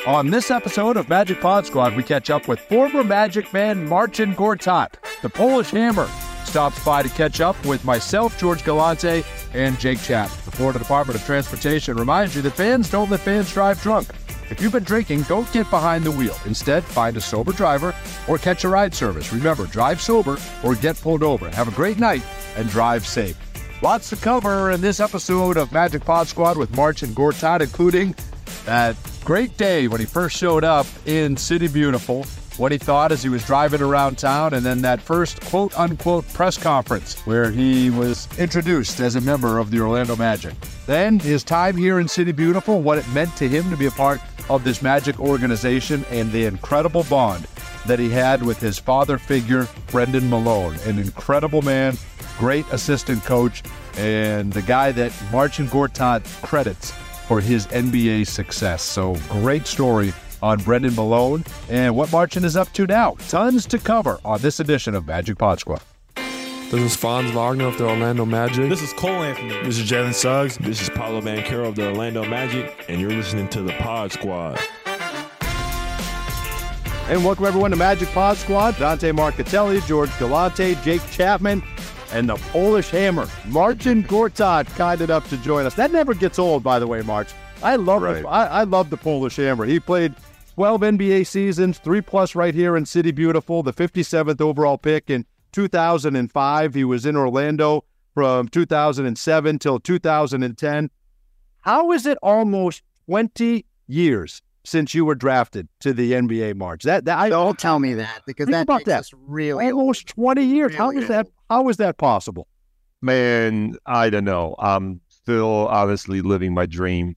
On this episode of Magic Pod Squad, we catch up with former Magic man Marcin Gortat. The Polish Hammer stops by to catch up with myself, George Galante, and Jake Chapman. The Florida Department of Transportation reminds you that fans don't let fans drive drunk. If you've been drinking, don't get behind the wheel. Instead, find a sober driver or catch a ride service. Remember, drive sober or get pulled over. Have a great night and drive safe. Lots to cover in this episode of Magic Pod Squad with Marcin Gortat, including that great day when he first showed up in City Beautiful, what he thought as he was driving around town, and then that first quote-unquote press conference where he was introduced as a member of the Orlando Magic. Then his time here in City Beautiful, what it meant to him to be a part of this Magic organization, and the incredible bond that he had with his father figure, Brendan Malone, an incredible man, great assistant coach, and the guy that Marcin Gortat credits for his NBA success. So great story on Brendan Malone and what Marcin is up to now. Tons to cover on this edition of Magic Pod Squad. This is Franz Wagner of the Orlando Magic. This is Cole Anthony. This is Jalen Suggs. This is Paolo Banchero of the Orlando Magic, and you're listening to the Pod Squad. And welcome everyone to Magic Pod Squad. Dante Marchitelli, George Galante, Jake Chapman, and the Polish Hammer, Marcin Gortat, kind enough to join us. That never gets old, by the way, March. I love the Polish Hammer. He played 12 NBA seasons, 3+ right here in City Beautiful, the 57th overall pick in 2005. He was in Orlando from 2007 till 2010. How is it almost 20 years since you were drafted to the NBA, March? Don't tell me that, because that makes us really almost 20 years. Really How is that possible? Man, I don't know. I'm still honestly living my dream.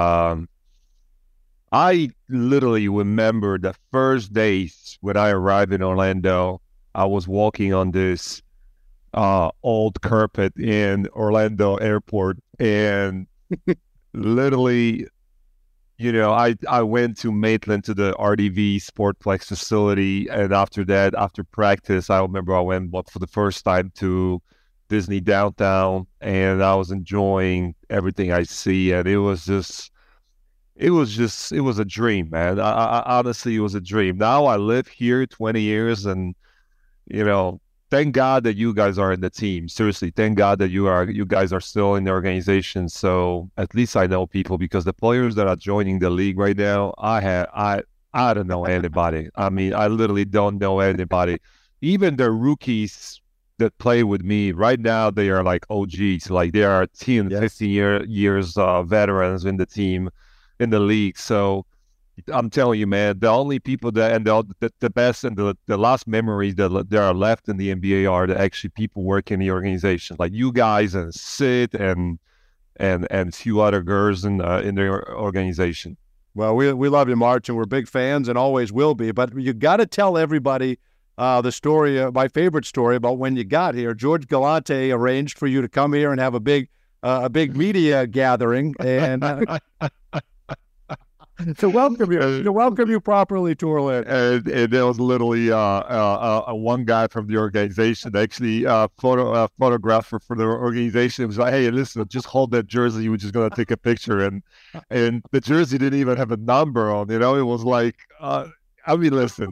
I literally remember the first days when I arrived in Orlando. I was walking on this old carpet in Orlando Airport, and literally, I went to Maitland to the RDV Sportplex facility, and after that, after practice, I remember I went for the first time to Disney Downtown, and I was enjoying everything I see, and it was a dream, man. I honestly, it was a dream. Now I live here 20 years, and thank God that you guys are in the team. Seriously, thank God that you guys are still in the organization. So at least I know people, because the players that are joining the league right now, I don't know anybody. I mean, I literally don't know anybody. Even the rookies that play with me right now, they are like OGs. Like they are 10, 15 years veterans in the team, in the league. So I'm telling you, man, the only people that, and the best and the last memories that there are left in the NBA are the actually people working in the organization, like you guys and Sid and few other girls in the organization. Well, we love you, March, and we're big fans and always will be. But you got to tell everybody the story, my favorite story about when you got here. George Galante arranged for you to come here and have a big media gathering, and to welcome you properly to Orlando. And there was literally one guy from the organization, actually photographer for the organization. It was like, hey, listen, just hold that jersey. We're just gonna take a picture, and the jersey didn't even have a number on. It was like, listen,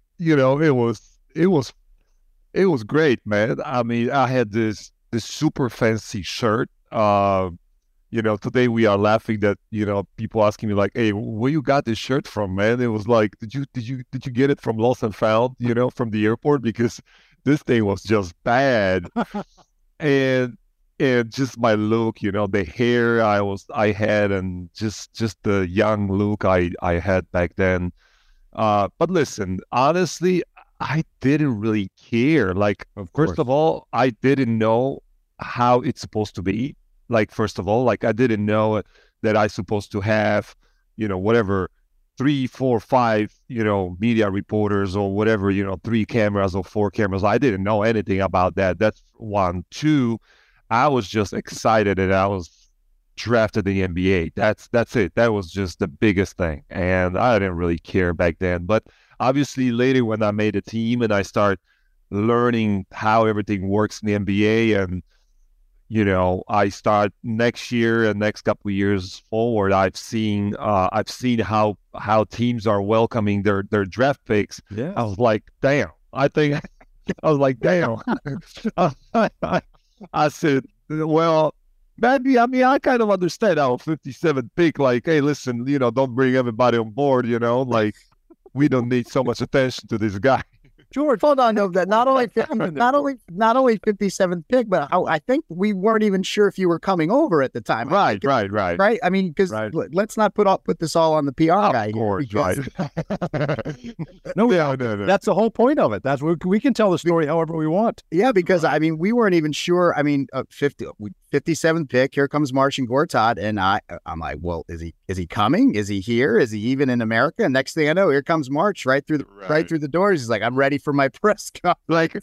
it was great, man. I mean, I had this super fancy shirt. Today we are laughing that, people asking me like, hey, where you got this shirt from, man? It was like, did you get it from Lost and Found, from the airport? Because this thing was just bad. and just my look, the hair I had, and just the young look I had back then. But listen, honestly, I didn't really care. Like, first of all, I didn't know how it's supposed to be. Like, first of all, like, I didn't know that I supposed to have, whatever, 3, 4, 5, media reporters or whatever, 3 cameras or 4 cameras. I didn't know anything about that. That's one. 2, I was just excited that I was drafted in the NBA. That's it. That was just the biggest thing. And I didn't really care back then. But obviously later when I made a team and I start learning how everything works in the NBA, and I start next year and next couple of years forward. I've seen how teams are welcoming their draft picks. Yeah. I was like, damn. I was like, damn. I said, well, maybe, I kind of understand our 57th pick. Like, hey, listen, don't bring everybody on board, like we don't need so much attention to this guy. George, hold on. No, that not only 57th pick, but I think we weren't even sure if you were coming over at the time. Right. Right. I mean, because let's not put this all on the PR guy. Of course, right. No, that's the whole point of it. That's we can tell the story however we want. Yeah, because I mean, we weren't even sure. I mean, 57th pick. Here comes Marcin Gortat, and I'm like, well, is he coming? Is he here? Is he even in America? And next thing I know, here comes March right through the doors. He's like, I'm ready for my press conference. Like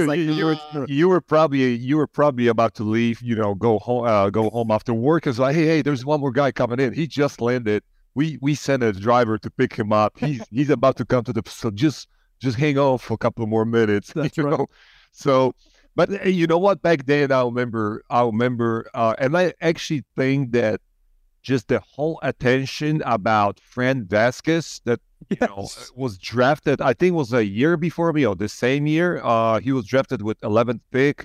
you were probably about to leave, go home after work. It's like, hey, there's one more guy coming in. He just landed. We sent a driver to pick him up. He's about to come to so just hang on for a couple more minutes. That's right. So, but you know what? Back then, I remember, and I actually think that just the whole attention about Fran Vasquez that was drafted, I think it was a year before me or the same year. He was drafted with 11th pick.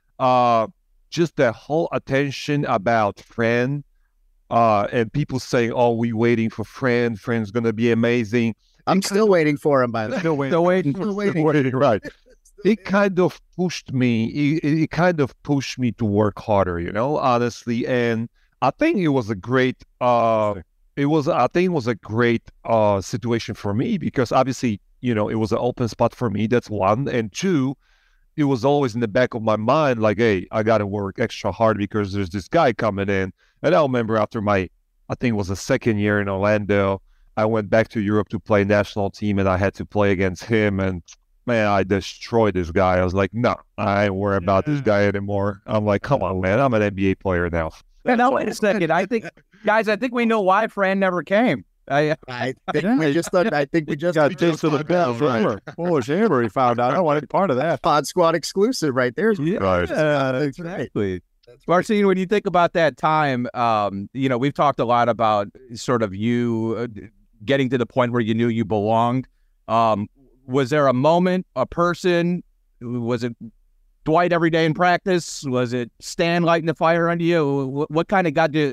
Just the whole attention about Fran, and people saying, "Oh, we waiting for Fran. Fran's gonna be amazing." I'm still waiting for him, by the way. Still waiting. Right. It kind of pushed me. It kind of pushed me to work harder, honestly. And I think it was a great. I think it was a great situation for me because obviously, it was an open spot for me. That's one, and two, it was always in the back of my mind, like, hey, I got to work extra hard because there's this guy coming in. And I remember after I think it was the second year in Orlando, I went back to Europe to play national team, and I had to play against him. And man, I destroyed this guy. I was like, no, I ain't worried about this guy anymore. I'm like, come on, man, I'm an NBA player now. Now, wait a second. I think we know why Fran never came. I think we just got chased to the bell. Right. Polish Hammer, he found out. I don't want any part of that. Pod Squad exclusive right there. Yeah, right. Exactly. Marcin, when you think about that time, we've talked a lot about sort of you getting to the point where you knew you belonged. Was there a moment, a person? Was it Dwight every day in practice? Was it Stan lighting the fire under you? What kind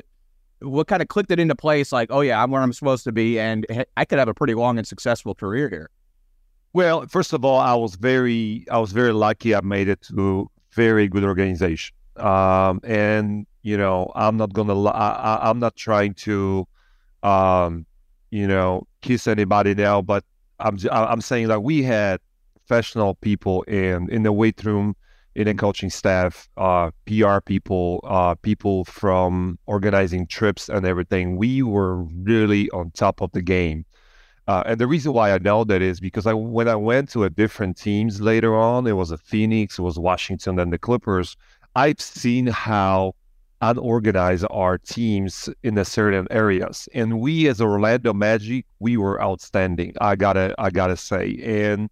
of clicked it into place? Like, oh yeah, I'm where I'm supposed to be, and I could have a pretty long and successful career here. Well, first of all, I was very lucky. I made it to very good organization. And I'm not trying to, kiss anybody now, but I'm saying that we had professional people in the weight room, in the coaching staff, PR people, people from organizing trips and everything. We were really on top of the game. And the reason why I know that is because when I went to a different teams later on, it was a Phoenix, it was Washington, and the Clippers. I've seen how unorganized our teams in the certain areas, and we as Orlando Magic, we were outstanding. I gotta say, and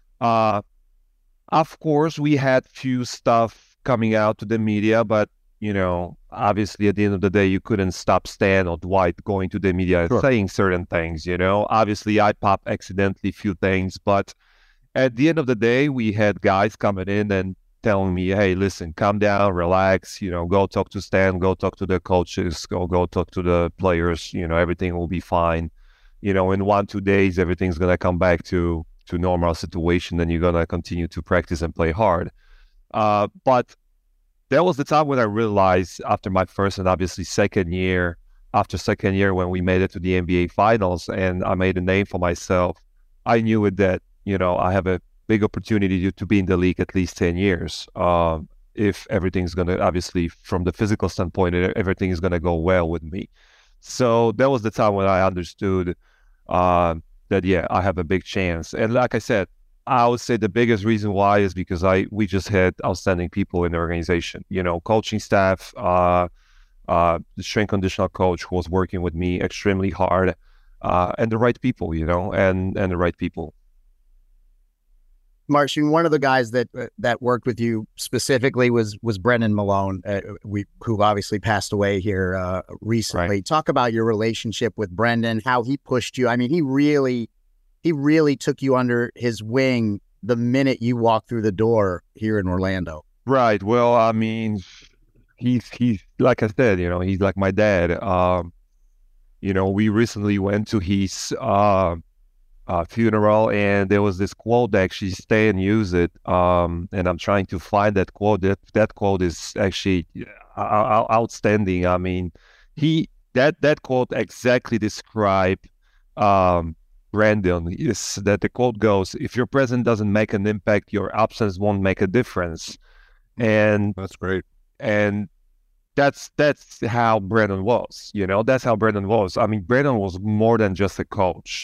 of course we had few stuff coming out to the media, but obviously at the end of the day, you couldn't stop Stan or Dwight going to the media and saying certain things. Obviously I popped accidentally few things, but at the end of the day, we had guys coming in and telling me, hey, listen, calm down, relax, go talk to Stan, go talk to the coaches, go talk to the players, everything will be fine. In 1-2 days, everything's going to come back to normal situation, and you're going to continue to practice and play hard. But that was the time when I realized after my first and obviously second year when we made it to the NBA finals and I made a name for myself, I knew it that, I have a big opportunity to be in the league at least 10 years. If everything's going to, obviously from the physical standpoint, everything is going to go well with me. So that was the time when I understood that, yeah, I have a big chance. And like I said, I would say the biggest reason why is because we just had outstanding people in the organization, coaching staff, the strength conditional coach who was working with me extremely hard, and the right people, and the right people. Martian, one of the guys that worked with you specifically was Brendan Malone, who obviously passed away here recently. Right. Talk about your relationship with Brendan, how he pushed you. I mean, he really took you under his wing the minute you walked through the door here in Orlando. Right. Well, I mean, he's like I said, he's like my dad. We recently went to his funeral, and there was this quote. Actually, stay and use it. And I'm trying to find that quote. That quote is actually outstanding. I mean, that quote exactly described Brandon. Is that the quote goes, "If your presence doesn't make an impact, your absence won't make a difference." And That's great. and that's how Brandon was. That's how Brandon was. I mean, Brandon was more than just a coach.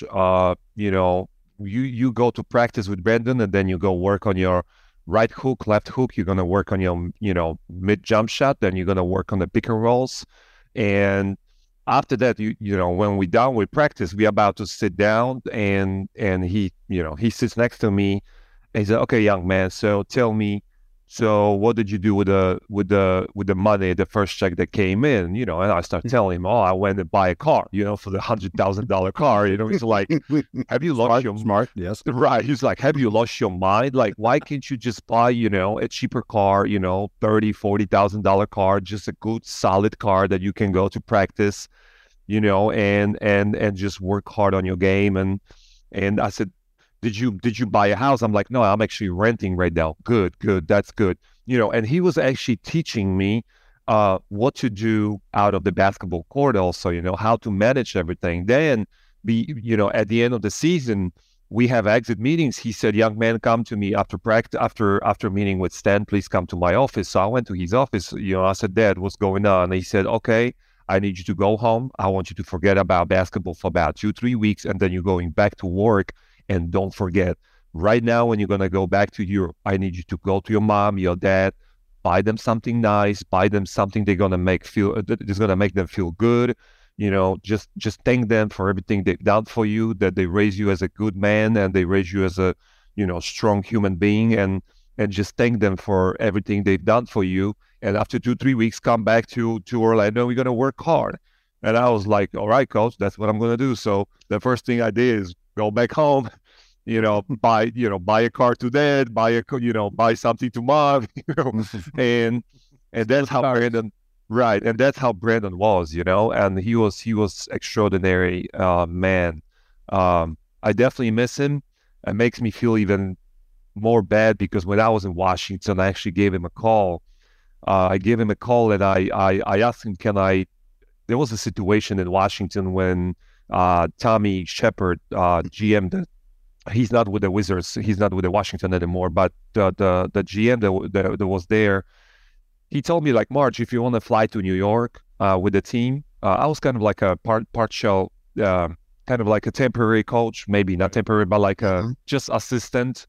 You go to practice with Brandon, and then you go work on your right hook, left hook. You're gonna work on your mid jump shot. Then you're gonna work on the pick and rolls. And after that, when we're done with practice, we're about to sit down, and he sits next to me, and he said, "Okay, young man, so tell me, so what did you do with the money, the first check that came in?" And I start telling him, "Oh, I went to buy a car, for the $100,000 car." He's like, "Have you lost your Smart, yes. right?" He's like, "Have you lost your mind? Like, why can't you just buy, a cheaper car, $30,000-$40,000 car, just a good solid car that you can go to practice, and just work hard on your game?" And I said, Did you buy a house? I'm like, "No, I'm actually renting right now." Good, that's good. And he was actually teaching me what to do out of the basketball court also, how to manage everything. Then at the end of the season, we have exit meetings. He said, "Young man, come to me after practice, after meeting with Stan, please come to my office." So I went to his office. I said, "Dad, what's going on?" And he said, "Okay, I need you to go home. I want you to forget about basketball for about 2-3 weeks, and then you're going back to work. And don't forget, right now when you're going to go back to Europe, I need you to go to your mom, your dad, buy them something nice, buy them something that's going to make them feel good. Just thank them for everything they've done for you, that they raise you as a good man, and they raise you as a, strong human being, and just thank them for everything they've done for you. And after 2-3 weeks, come back to Orlando. We're going to work hard." And I was like, "All right, coach, that's what I'm going to do." So the first thing I did is go back home, buy a car to dad, buy something to mom, and that's how Brandon, right. And that's how Brandon was, and he was extraordinary, man. I definitely miss him. It makes me feel even more bad because when I was in Washington, I actually gave him a call. I gave him a call, and I asked him, there was a situation in Washington when Tommy Shepard, GM, he's not with the Wizards, he's not with the Washington anymore, but the GM that was there, he told me, like, "March, if you want to fly to New York with the team," I was kind of like a partial, kind of like a temporary coach, maybe not temporary, but like a just assistant,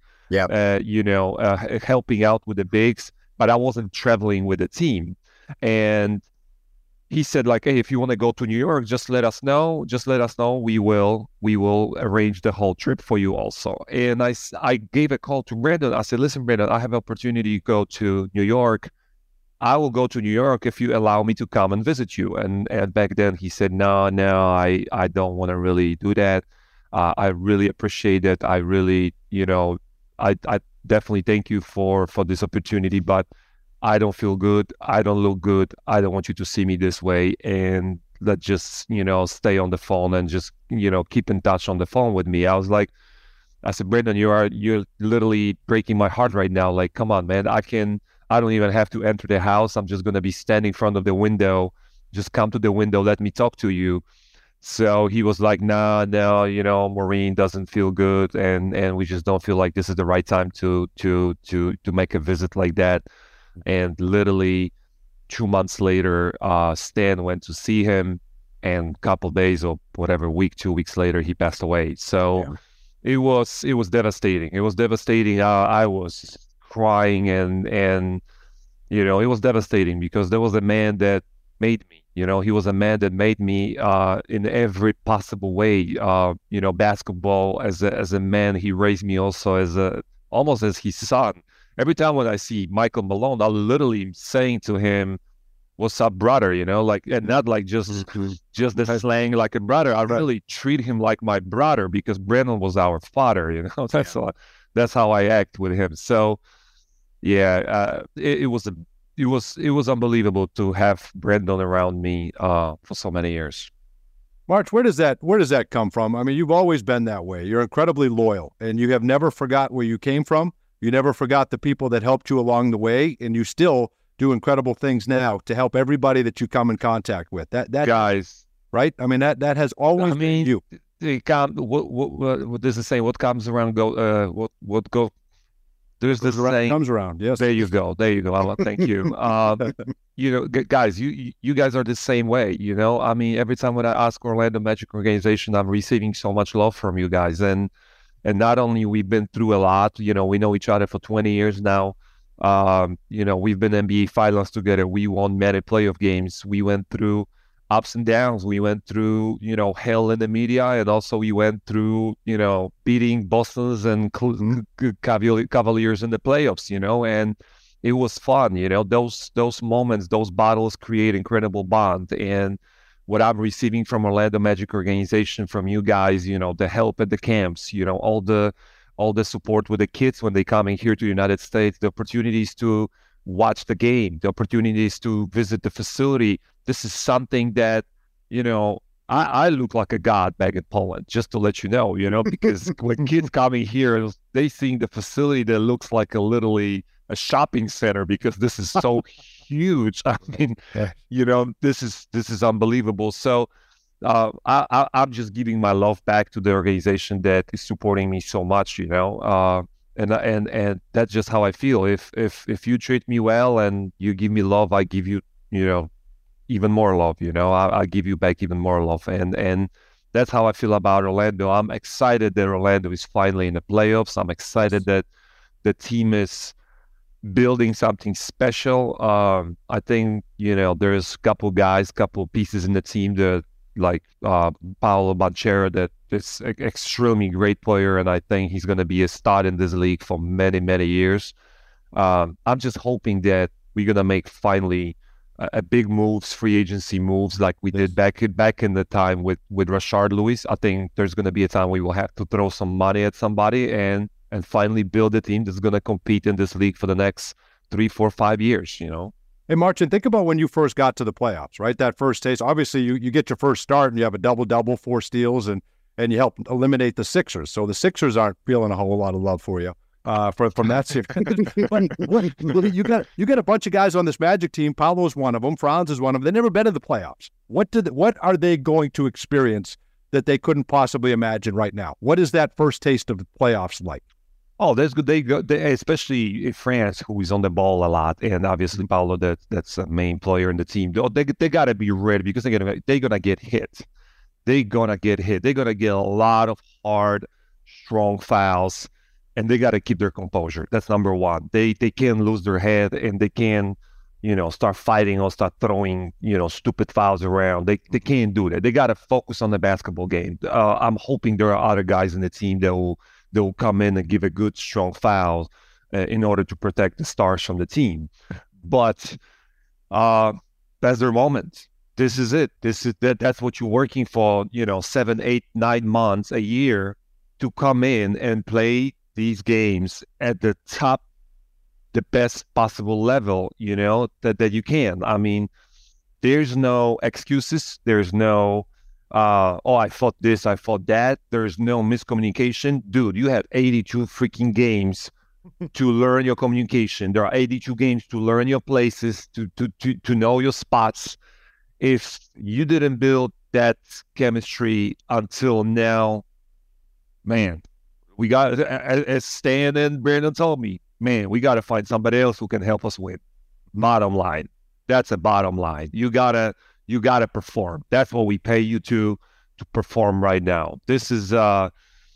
helping out with the bigs, but I wasn't traveling with the team. And he said, like, "Hey, if you want to go to New York, just let us know. We will arrange the whole trip for you also." And I gave a call to Brandon. I said, "Listen, Brandon, I have an opportunity to go to New York. I will go to New York if you allow me to come and visit you." And back then he said, no, I don't want to really do that. I really appreciate it. I really, I definitely thank you for this opportunity, but I don't feel good. I don't look good. I don't want you to see me this way. And let's just, stay on the phone and just, keep in touch on the phone with me. I said, "Brandon, you're literally breaking my heart right now. Like, come on, man. I don't even have to enter the house. I'm just going to be standing in front of the window. Just come to the window. Let me talk to you." So he was like, no, Maureen doesn't feel good. And we just don't feel like this is the right time to make a visit like that. And literally 2 months later, Stan went to see him, and a couple days or whatever, 2 weeks later, he passed away. So it was devastating. It was devastating. I was crying, and it was devastating because there was a man that made me. He was a man that made me in every possible way. Basketball as a man, he raised me also as almost as his son. Every time when I see Michael Malone, I'm literally saying to him, "What's up, brother?" Like, and not like just the slang like a brother. I really treat him like my brother because Brandon was our father. That's how I act with him. So, yeah, it was unbelievable to have Brandon around me for so many years. March, where does that come from? I mean, you've always been that way. You're incredibly loyal, and you have never forgot where you came from. You never forgot the people that helped you along the way, and you still do incredible things now to help everybody that you come in contact with. That guys, right? I mean, that has always been you. What does it say? What comes around go. What go. There's this saying. Comes around. Yes. There you go. Thank you. Guys, you guys are the same way. I mean, every time when I ask Orlando Magic organization, I'm receiving so much love from you guys, and not only we've been through a lot. We know each other for 20 years now. We've been NBA finals together. We won many playoff games. We went through ups and downs. We went through, hell in the media, and also we went through, beating Boston's and Cavaliers in the playoffs, and it was fun. Those moments, those battles create incredible bond. And what I'm receiving from Orlando Magic organization, from you guys, the help at the camps, all the support with the kids when they coming here to the United States, the opportunities to watch the game, the opportunities to visit the facility. This is something that, I look like a god back in Poland, just to let you know, because when kids coming here, they seeing the facility that looks like literally a shopping center because this is so huge. I mean, this is unbelievable. So I'm just giving my love back to the organization that is supporting me so much, and that's just how I feel. If you treat me well and you give me love, I give you, even more love. I give you back even more love, and that's how I feel about Orlando. I'm excited that Orlando is finally in the playoffs. I'm excited that the team is building something special. I think there's a couple pieces in the team that, like Paolo Banchero, that is an extremely great player, and I think he's going to be a star in this league for many, many years. I'm just hoping that we're going to make finally a big moves, free agency moves, like we did back in the time with Rashard Lewis. I think there's going to be a time we will have to throw some money at somebody and finally build a team that's going to compete in this league for the next 3, 4, 5 years, Hey, Marcin, think about when you first got to the playoffs, right? That first taste. Obviously, you get your first start and you have a double-double, 4 steals, and you help eliminate the Sixers. So the Sixers aren't feeling a whole lot of love for you from that series. you got a bunch of guys on this Magic team. Paolo's one of them. Franz is one of them. They've never been in the playoffs. What are they going to experience that they couldn't possibly imagine right now? What is that first taste of the playoffs like? Oh, that's good. They especially in France, who is on the ball a lot, and obviously Paolo, that's a main player in the team. They gotta be ready because they're gonna get hit. They're gonna get a lot of hard, strong fouls, and they gotta keep their composure. That's number one. They can't lose their head, and they can, start fighting or start throwing, stupid fouls around. They can't do that. They gotta focus on the basketball game. I'm hoping there are other guys in the team that will come in and give a good, strong foul in order to protect the stars from the team. But that's their moment. This is it. That's what you're working for, 7, 8, 9 months, a year, to come in and play these games at the top, the best possible level, that you can. I mean, there's no excuses. There's no I thought this, I thought that. There's no miscommunication. Dude, you have 82 freaking games to learn your communication. There are 82 games to learn your places, to know your spots. If you didn't build that chemistry until now, man, we got, as Stan and Brandon told me, man, we got to find somebody else who can help us win. Bottom line. That's a bottom line. You gotta perform. That's what we pay you to perform right now. This is I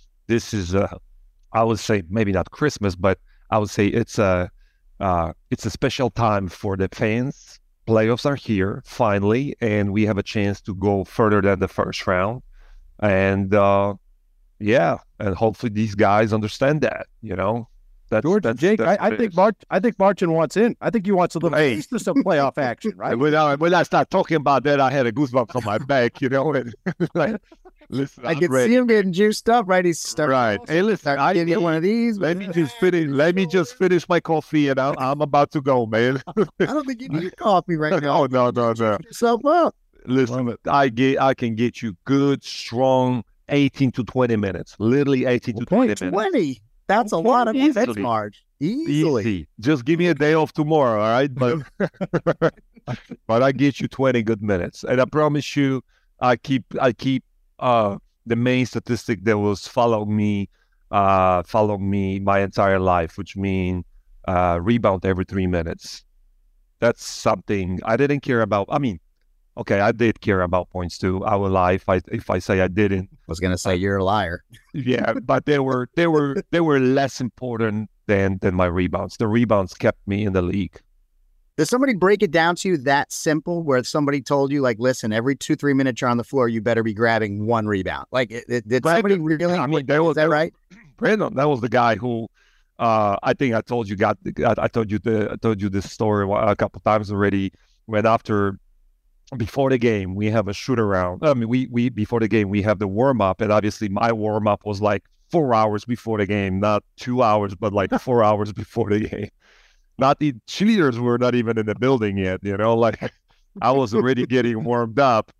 would say maybe not Christmas, but I would say it's a special time for the fans. Playoffs are here finally, and we have a chance to go further than the first round. And and hopefully these guys understand that. George, Jake, I think Martin wants in. I think he wants a little taste of some playoff action, right? When I start talking about that, I had a goosebumps on my back, and like, listen, I can see him getting juiced up, right? He's starting. Right. Hey, listen, I get one of these. Let me just finish my coffee, and I'm about to go, man. I don't think you need coffee right now. No. Yourself up. Listen, I can get you good, strong 18 to 20 minutes. Literally 18 to 20 minutes. 20. That's a lot of minutes, Marge. Easy. Just give me a day off tomorrow, all right? But but I get you 20 good minutes, and I promise you, I keep the main statistic that was follow me my entire life, which means rebound every 3 minutes. That's something I didn't care about. I mean, okay, I did care about points too. I will lie if I say I didn't. I was gonna say you're a liar. Yeah, but they were less important than my rebounds. The rebounds kept me in the league. Does somebody break it down to you that simple, where somebody told you, like, listen, every 2-3 minutes you're on the floor, you better be grabbing one rebound? Like, did somebody really? I mean, is that right? Brandon, that was the guy who. I think I told you this story a couple times already. When before the game, we have a shoot around. I mean, we before the game we have the warm up, and obviously my warm up was like 4 hours before the game, not 2 hours, but like 4 hours before the game. Not the cheerleaders were not even in the building yet, like I was already getting warmed up,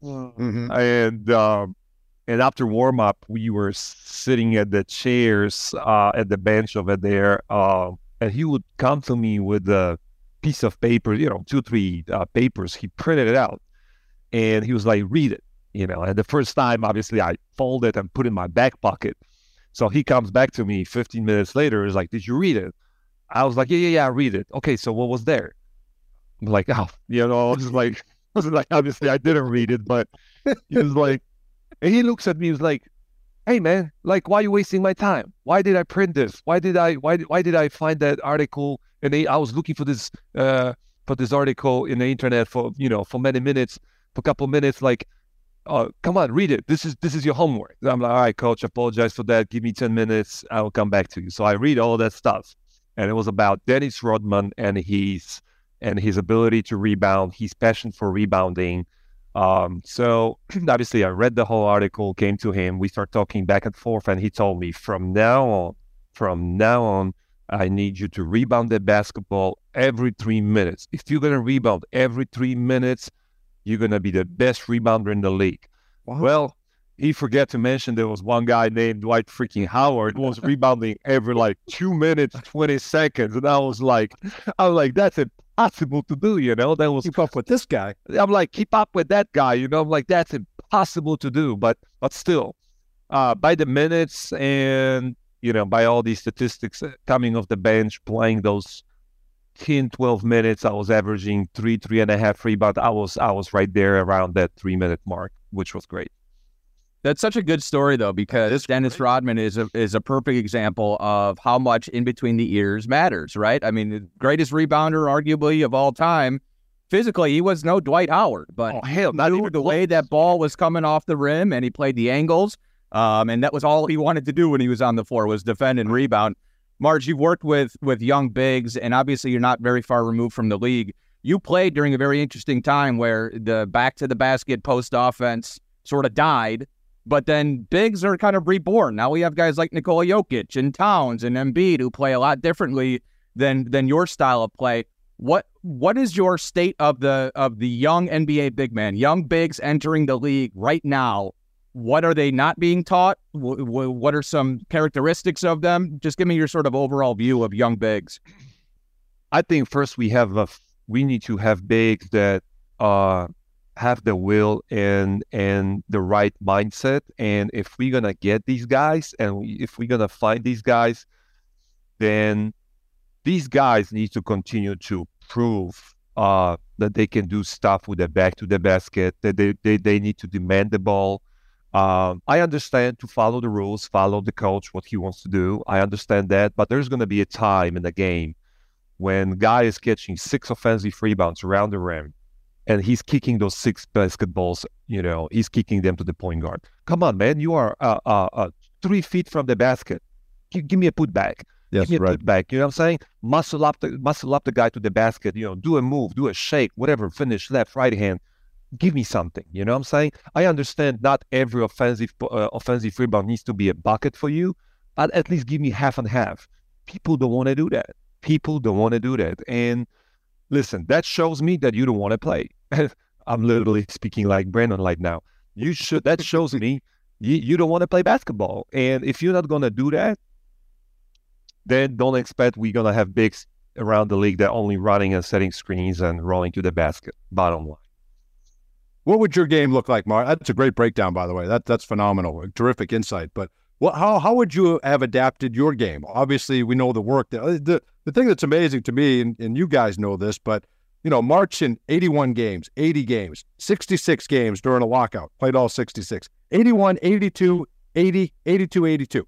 and after warm up, we were sitting at the chairs at the bench over there, and he would come to me with a piece of paper, 2-3 papers. He printed it out. And he was like, read it, and the first time, obviously, I fold it and put it in my back pocket. So he comes back to me 15 minutes later. He's like, did you read it? I was like, yeah, I read it. Okay, so what was there? I'm like, I was like, obviously, I didn't read it, but he was like, and he looks at me, he was like, hey, man, like, why are you wasting my time? Why did I print this? Why did I find that article? And I was looking for this article in the internet for many minutes. For a couple of minutes, like, come on, read it. This is your homework. And I'm like, all right, coach, apologize for that. Give me 10 minutes. I will come back to you. So I read all that stuff. And it was about Dennis Rodman and his ability to rebound, his passion for rebounding. So obviously I read the whole article, came to him. We start talking back and forth, and he told me from now on, I need you to rebound the basketball every 3 minutes. If you're going to rebound every 3 minutes, you're going to be the best rebounder in the league. Wow. Well, he forgot to mention there was one guy named Dwight freaking Howard who was rebounding every 2 minutes, 20 seconds. And I was like, that's impossible to do, That was keep up with this guy. I'm like, keep up with that guy, I'm like, that's impossible to do. But still, by the minutes and, by all these statistics coming off the bench, playing those 10, 12 minutes, I was averaging 3.5 rebounds. I was right there around that 3 minute mark, which was great. That's such a good story, though, because Dennis Rodman is a perfect example of how much in between the ears matters, right? I mean, the greatest rebounder, arguably, of all time. Physically, he was no Dwight Howard, but not even the way that ball was coming off the rim, and he played the angles, and that was all he wanted to do when he was on the floor, was defend and rebound. Marge, you've worked with young bigs, and obviously you're not very far removed from the league. You played during a very interesting time where the back-to-the-basket post offense sort of died, but then bigs are kind of reborn. Now we have guys like Nikola Jokic and Towns and Embiid who play a lot differently than your style of play. What is your state of the young NBA big man, young bigs entering the league right now? What are they not being taught? What are some characteristics of them? Just give me your sort of overall view of young bigs. I think first we need to have bigs that have the will and the right mindset. And if we're gonna get these guys, and if we're gonna find these guys, then these guys need to continue to prove that they can do stuff with their back to the basket. That they need to demand the ball. I understand to follow the rules, follow the coach, what he wants to do. I understand that, but there's going to be a time in the game when guy is catching 6 offensive rebounds around the rim, and he's kicking those 6 basketballs. He's kicking them to the point guard. Come on, man, you are 3 feet from the basket. Give me a putback. Yes, Give me a right. putback. You know what I'm saying? Muscle up the guy to the basket. Do a move, do a shake, whatever. Finish left, right hand. Give me something. You know what I'm saying? I understand not every offensive rebound needs to be a bucket for you, but at least give me half and half. People don't want to do that. And listen, that shows me that you don't want to play. I'm literally speaking like Brandon right now. That shows me you don't want to play basketball. And if you're not going to do that, then don't expect we're going to have bigs around the league that only running and setting screens and rolling to the basket. Bottom line. What would your game look like, Mark? That's a great breakdown, by the way. That's phenomenal. Terrific insight. But how would you have adapted your game? Obviously, we know the work. The thing that's amazing to me, and you guys know this, but, March in 81 games, 80 games, 66 games during a lockout, played all 66, 81, 82, 80, 82, 82.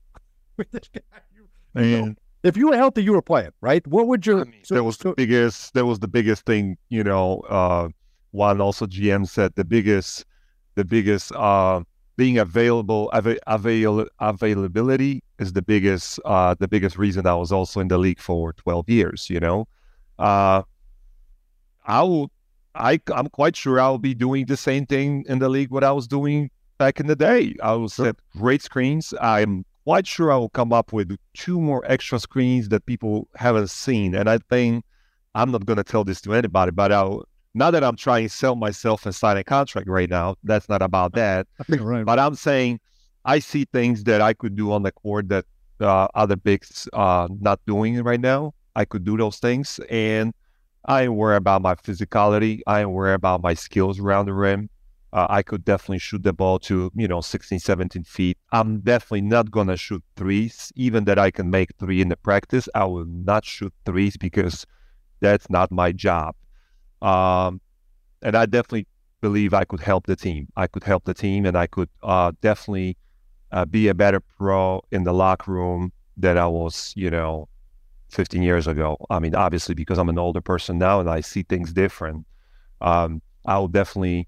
Man. If you were healthy, you were playing, right? What would your... that was the biggest thing, one also GM said the biggest being availability is the biggest reason I was also in the league for 12 years, I'm quite sure I'll be doing the same thing in the league what I was doing back in the day. I will set great screens. I'm quite sure I will come up with 2 more extra screens that people haven't seen. And I think I'm not going to tell this to anybody, but not that I'm trying to sell myself and sign a contract right now. That's not about that. Right. But I'm saying I see things that I could do on the court that other bigs not doing right now. I could do those things. And I ain't worried about my physicality. I ain't worried about my skills around the rim. I could definitely shoot the ball to, 16, 17 feet. I'm definitely not going to shoot threes, even that I can make 3 in the practice. I will not shoot threes because that's not my job. And I definitely believe I could help the team. And I could definitely be a better pro in the locker room than I was, 15 years ago. I mean, obviously, because I'm an older person now and I see things different. I will definitely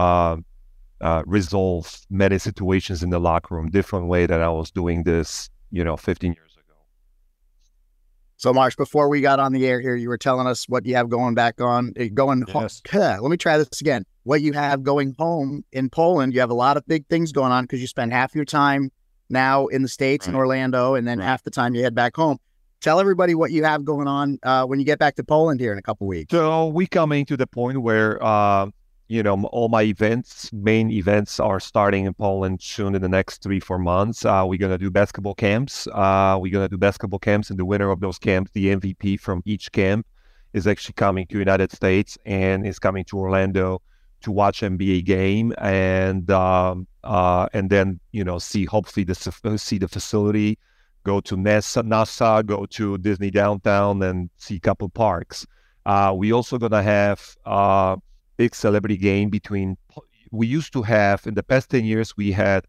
resolve many situations in the locker room different way than I was doing this, 15 years ago. So, Marsh, before we got on the air here, you were telling us what you have going home. Let me try this again. What you have going home in Poland, you have a lot of big things going on because you spend half your time now in the States in Orlando, and then half the time you head back home. Tell everybody what you have going on when you get back to Poland here in a couple of weeks. So we coming to the point where, all my main events are starting in Poland soon in the next 3-4 months. We're going to do basketball camps. And the winner of those camps, the MVP from each camp, is actually coming to United States and is coming to Orlando to watch NBA game and then, see the facility, go to Nassau, go to Disney Downtown and see a couple parks. We also going to have big celebrity game we used to have, in the past 10 years, we had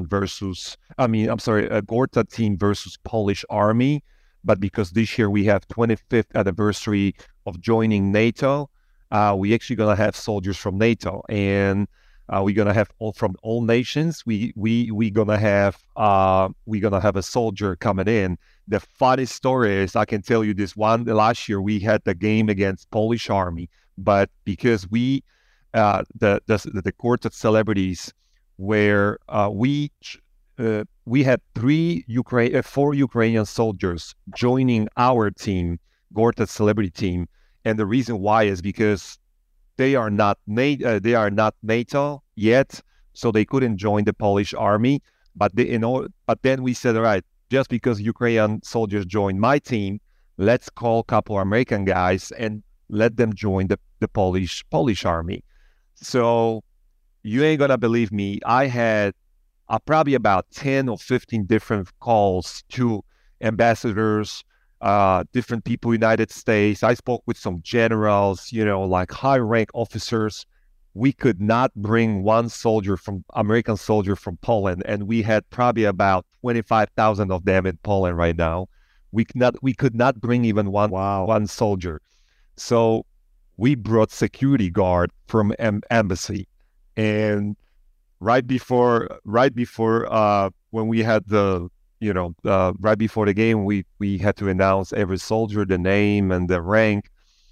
Gorta team versus Polish Army. But because this year we have 25th anniversary of joining NATO, we actually going to have soldiers from NATO. And we're going to have from all nations. We're going to have a soldier coming in. The funny story is, I can tell you this one. Last year we had the game against Polish Army. But because the quartet celebrities, where we had 4 Ukrainian soldiers joining our team, Gortat celebrity team, and the reason why is because they are not NATO yet, so they couldn't join the Polish army. But then we said, all right, just because Ukrainian soldiers joined my team, let's call a couple of American guys and let them join the Polish army. So you ain't gonna believe me. I had probably about 10 or 15 different calls to ambassadors, different people, United States. I spoke with some generals, like high-rank officers. We could not bring one American soldier from Poland, and we had probably about 25,000 of them in Poland right now. We could not bring even one soldier. So we brought security guard from embassy, and right before when we had the right before the game, we had to announce every soldier, the name and the rank.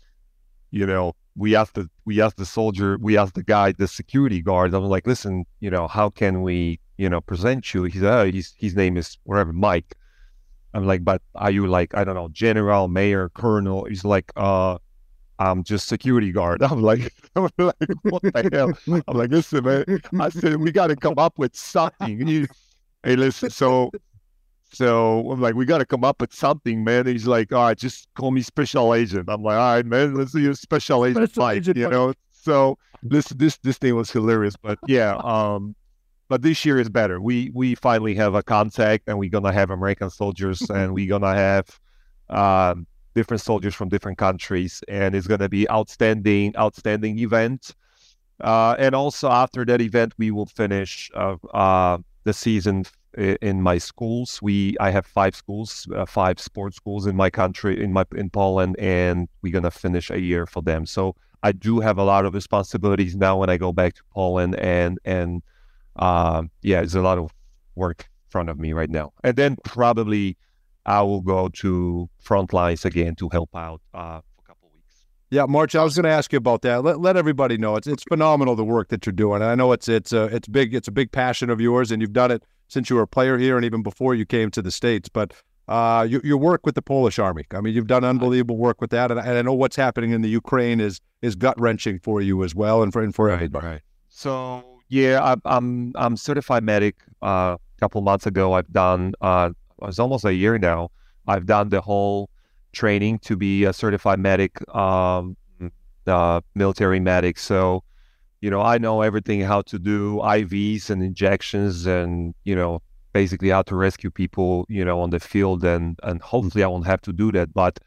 We asked the guy, the security guard. I was like, listen, how can we, present you? He said, oh, his name is whatever, Mike. I'm like, but are you like, I don't know, general, mayor, colonel? He's like, I'm just security guard. I'm like, what the hell? I'm like, listen, man. I said, we got to come up with something. Hey, listen, so I'm like, we got to come up with something, man. And he's like, all right, just call me special agent. I'm like, all right, man, let's do your special agent fight, So this thing was hilarious, but yeah, but this year is better. We finally have a contact, and we're gonna have American soldiers, and we're gonna have different soldiers from different countries, and it's gonna be outstanding event. And also after that event, we will finish the season in my schools. I have 5 schools, 5 sports schools in my country, in Poland, and we're gonna finish a year for them. So I do have a lot of responsibilities now when I go back to Poland, and there's a lot of work in front of me right now. And then probably I will go to front lines again to help out for a couple of weeks. Yeah, March, I was going to ask you about that. Let everybody know it's phenomenal, the work that you're doing. And I know it's big. It's a big passion of yours, and you've done it since you were a player here and even before you came to the States. But your work with the Polish Army, I mean, you've done unbelievable work with that. And I know what's happening in the Ukraine is gut-wrenching for you as well, and for everybody. Right. So, yeah, I'm certified medic. A couple months ago, I've done, it's almost a year now, I've done the whole training to be a certified medic, military medic. So, I know everything, how to do IVs and injections, and, basically how to rescue people, on the field, and hopefully I won't have to do that. But,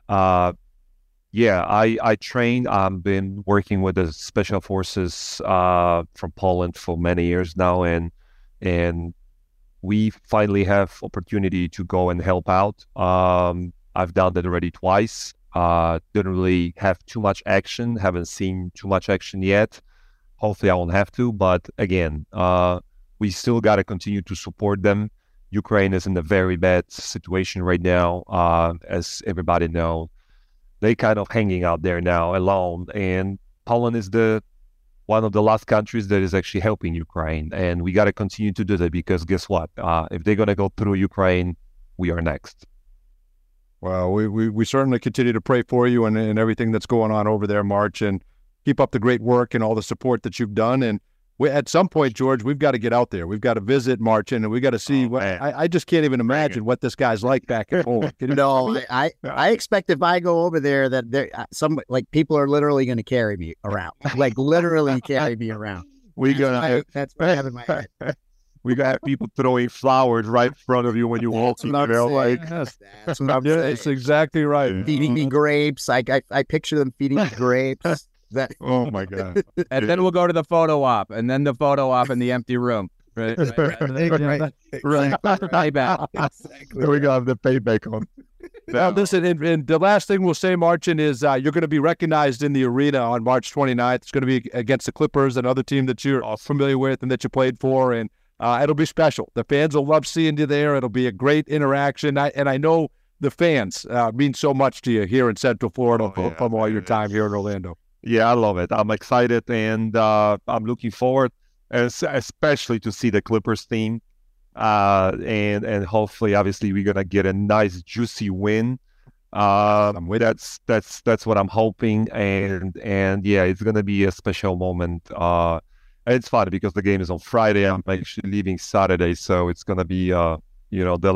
I trained. I've been working with the Special Forces from Poland for many years now, and we finally have opportunity to go and help out. I've done that already twice. Didn't really have too much action. Haven't seen too much action yet. Hopefully I won't have to. But again, we still got to continue to support them. Ukraine is in a very bad situation right now, as everybody knows. They kind of hanging out there now alone, and Poland is one of the last countries that is actually helping Ukraine, and we got to continue to do that, because guess what? If they're gonna go through Ukraine, we are next. Well, we certainly continue to pray for you and everything that's going on over there, March, and keep up the great work and all the support that you've done. And at some point, George, we've got to get out there. We've got to visit Marcin, and we got to see I just can't even imagine what this guy's like back at home. No, I expect if I go over there that people are literally going to carry me around, like literally carry me around. That's what I have in my head. We got people throwing flowers right in front of you when you walk. That's what I'm saying. It's exactly right. Feeding me grapes. I picture them feeding me grapes. Oh my God! And then we'll go to the photo op, and then the photo op in the empty room. Right. Payback. Exactly. We got the payback on. Now, listen, and the last thing we'll say, Marcin, is you're going to be recognized in the arena on March 29th. It's going to be against the Clippers, another team that you're familiar with and that you played for, and it'll be special. The fans will love seeing you there. It'll be a great interaction. I know the fans mean so much to you here in Central Florida from all your time here in Orlando. Yeah, I love it. I'm excited, and I'm looking forward, especially to see the Clippers team, and hopefully, obviously, we're gonna get a nice, juicy win. That's what I'm hoping, and yeah, it's gonna be a special moment. It's fun because the game is on Friday. I'm actually leaving Saturday, so it's gonna be the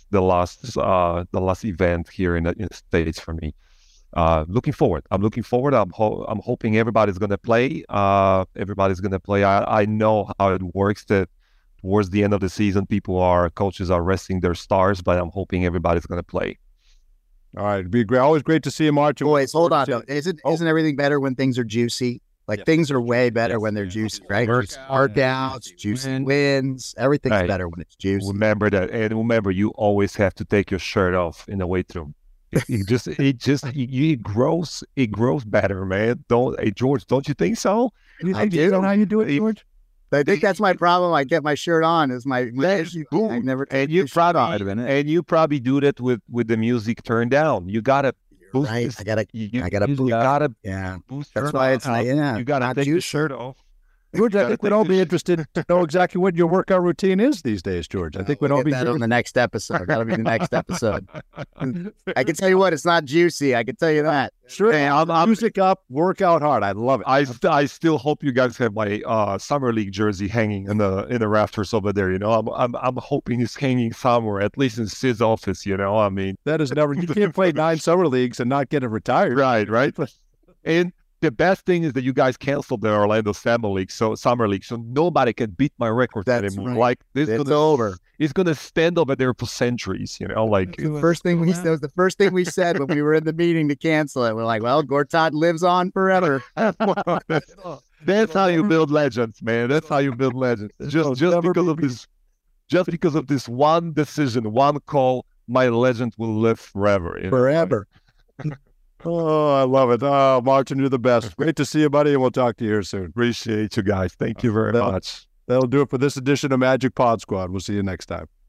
last event here in the States for me. Looking forward. I'm looking forward. I'm hoping everybody's going to play. I know how it works, that towards the end of the season, coaches are resting their stars, but I'm hoping everybody's going to play. All right. It'd be great. Always great to see you, March. Boys, hold on. Isn't everything better when things are juicy? Things are way better when they're juicy, right? Workouts, juicy wins. Everything's better when it's juicy. Remember that. And remember, you always have to take your shirt off in the weight room. It grows better, man. George, don't you think so? I do. How you do it, George? I think that's my problem. I get my shirt on. Is my issue. I never take and you my shirt off. probably and you probably do that with the music turned down. You gotta boost Right. this- I gotta you boost. gotta Yeah. boost. That's her why it's up. yeah. You gotta not take the juice. shirt off. George, I Gotta think we'd take all the be sh- interested to know exactly what your workout routine is these days, George. I think we'd We'll all get be that on the next episode. That'll be the next episode. I can tell you what, it's not juicy. I can tell you that. sure. Hey, I'm- Music up, work out hard. I love it. I still hope you guys have my summer league jersey hanging in the rafters over there. You know, I'm hoping it's hanging somewhere, at least in Sid's office. You know, I mean, That is never. You can't play 9 summer leagues and not get it retired. right. And the best thing is that you guys canceled the Orlando Summer League, so nobody can beat my record That's anymore. right. Like this, It's over. It's gonna stand over there for centuries. You know, like The first thing we said was the first thing we said when we were in the meeting to cancel it. We're like, well, Gortat lives on forever. that's how you build legends, man. That's how you build legends. Just because of this one decision, one call, my legend will live forever. You know? Forever. Oh, I love it. Oh, Martin, you're the best. Great to see you, buddy, and we'll talk to you here soon. Appreciate you guys. Thank you very much. That'll do it for this edition of Magic Pod Squad. We'll see you next time.